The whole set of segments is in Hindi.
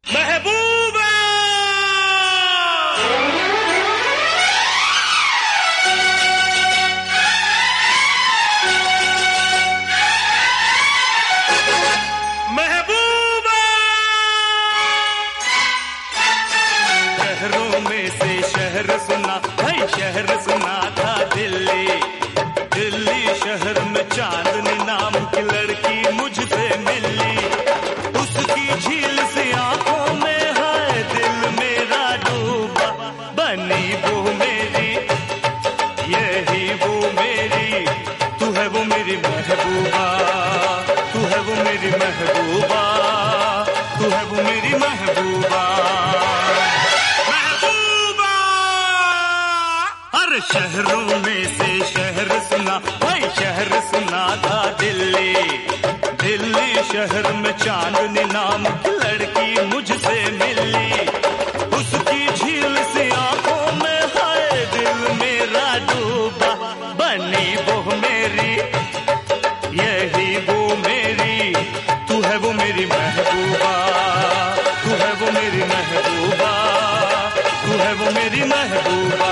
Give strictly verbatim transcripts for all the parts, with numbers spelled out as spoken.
महबूबा महबूबा शहरों में से शहर सुना, भाई शहर सुना था दिल्ली। दिल्ली शहर में चांदनी नाम की लड़की मुझसे मिली। उसकी झील से आंखों में है दिल मेरा डूबा। बनी वो मेरी, यही वो मेरी, तू है वो मेरी महबूबा। तू है वो मेरी महबूबा, तू है वो मेरी महबूबा। महबूबा हर शहरों में से शहर सुना, भाई शहर सुना था दिल्ली। दिल्ली शहर में चांदनी नाम की लड़की मुझसे मिली। उसकी झील से आंखों में है दिल मेरा डूबा। बनी वो मेरी, यही वो मेरी, तू है वो मेरी महबूबा। तू है वो मेरी महबूबा, तू है वो मेरी महबूबा।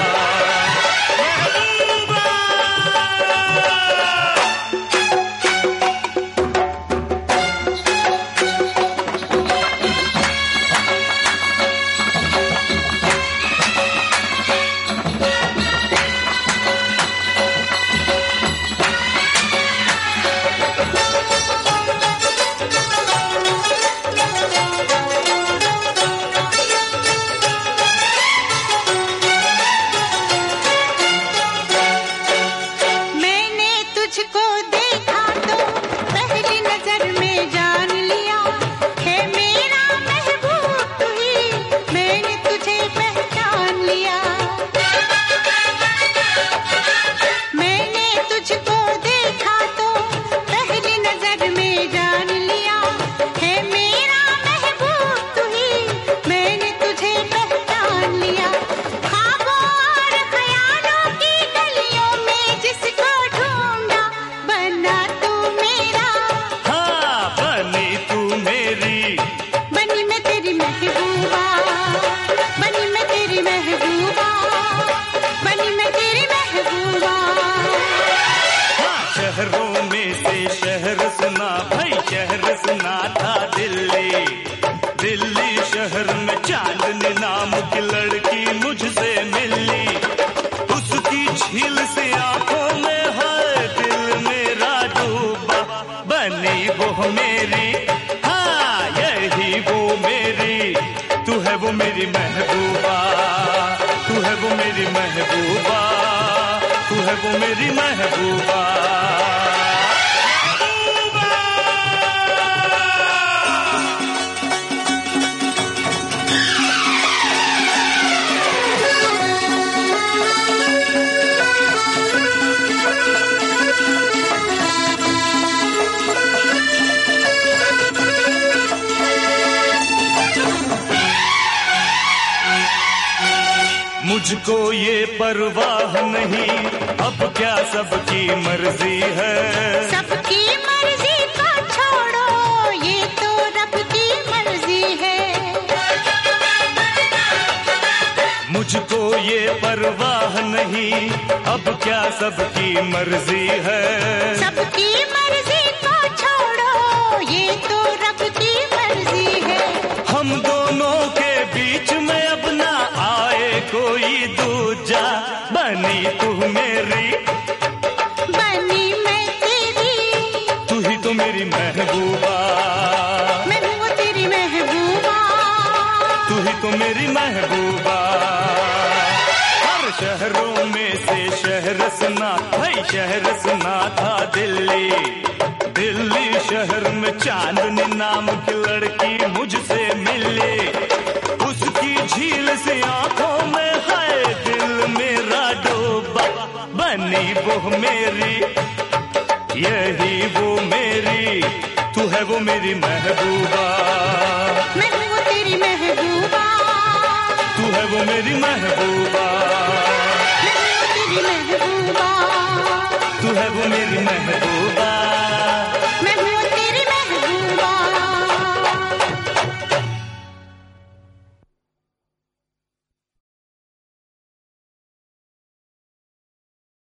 शहरों में से शहर सुना, भाई शहर सुना था दिल्ली। दिल्ली शहर में चांदनी नाम की लड़की मुझसे मिली। उसकी झील से आंखों में है दिल मेरा डूबा। बनी वो मेरी, हाँ यही वो मेरी, तू है वो मेरी महबूबा। तू है वो मेरी महबूबा, तू है वो मेरी महबूबा। मुझको ये परवाह नहीं, अब क्या सबकी मर्जी है। सबकी मर्जी को छोड़ो, ये तो रब की मर्जी है। मुझको ये परवाह नहीं, अब क्या सबकी मर्जी है। सबकी मर्जी को छोड़ो, ये तो रब की मर्जी है। हम दोनों के बीच में अब ना आए कोई दूजा। बनी तू मेरी, बनी मैं तेरी, तू ही तो मेरी महबूबा। मैं हूँ तेरी महबूबा, तू ही तो मेरी महबूबा। हर शहरों में से शहर सुना, भाई शहर सुना था दिल्ली। दिल्ली शहर में चांदनी नाम की लड़की मुझसे मिली। उसकी झील से आंखों में है दिल मेरा डूबा। बनी वो मेरी, यही वो मेरी, तू है वो मेरी महबूबा। मैं हूँ तेरी महबूबा, तू है वो मेरी महबूबा। मैं हूँ तेरी महबूबा, तू है वो मेरी महबूबा।